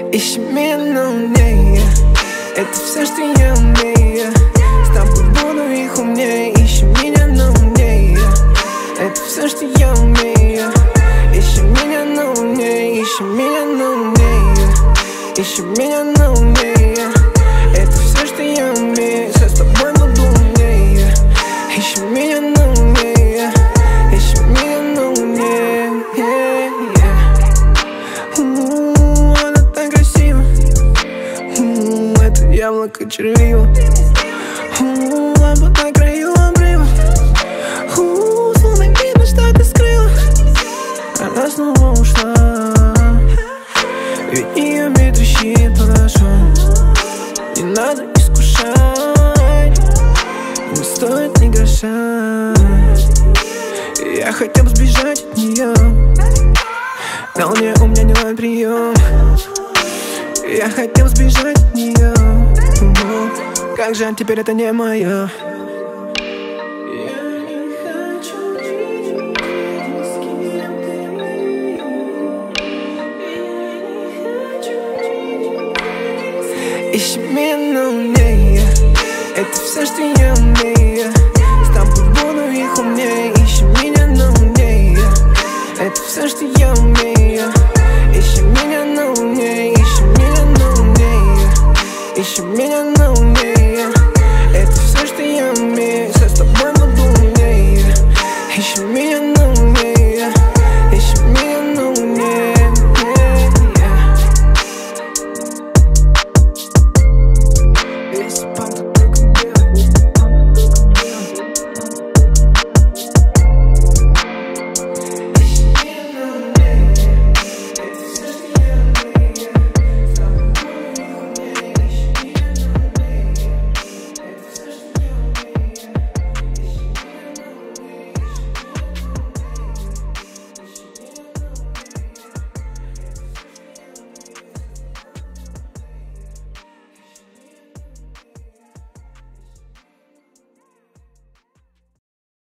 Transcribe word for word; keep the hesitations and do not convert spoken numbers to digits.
Ищи меня, но умнее. Это все, что я умею. С тобой буду их умнее. Ищи меня, но умнее. Это все, что я умею. Ищи меня, но умнее. Ищи меня, но умнее. Ищи меня, но умнее. Это все, что я умею. Все с тобой буду умнее. Ищи меня, но умнее. Ищи меня, но умнее. Yeah, yeah. У-у-у, она так красива. У-у-у, это яблоко червиво. У-у-у, лампа на краю обрыва. У-у-у, словно видно, что ты скрыла. Она снова ушла. Ведь ее мир трещит парашют. Не надо искушать, не стоит ни гроша. Я хотел бы сбежать от нее, но мне у меня не ловит прием. Я хотел сбежать от нее, как жаль, теперь это не мое. Ищи меня, но умнее. Это все, что я умею.